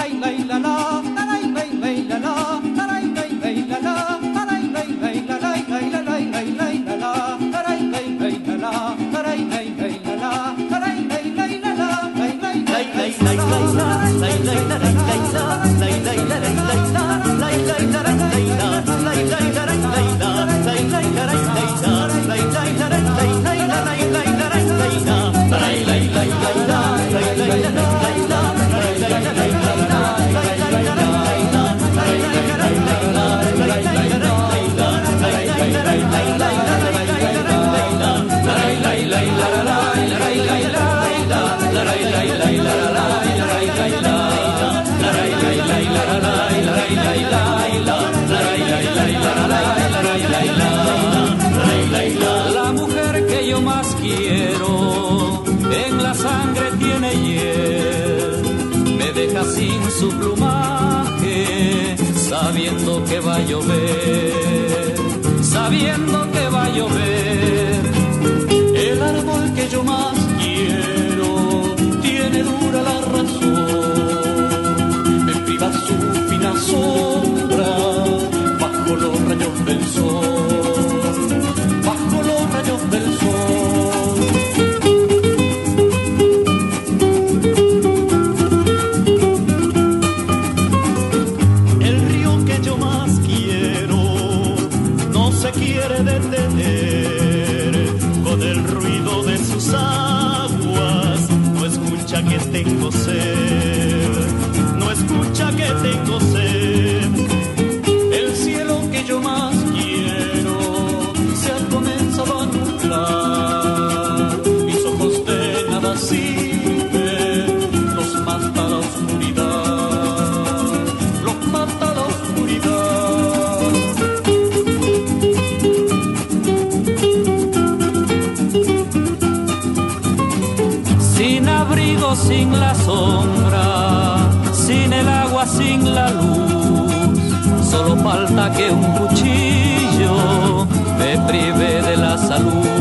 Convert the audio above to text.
La mujer que yo más quiero en la sangre tiene hiel, me deja sin su plumaje, sabiendo que va a llover, sabiendo que va a llover. El árbol que yo más quiero tiene dura la razón, me priva su fina sombra bajo los rayos del sol, bajo los rayos del sol. El río que yo más quiero no se quiere detener, con el ruido de sus aguas no escucha que tengo sed, no escucha que tengo sed. El cielo que yo más quiero se ha comenzado a nublar, mis ojos de nada sirven, los mata la oscuridad, los mata la oscuridad. Sin abrigo, sin la sombra, sin el agua, sin la luz, solo falta que un cuchillo me prive de la salud.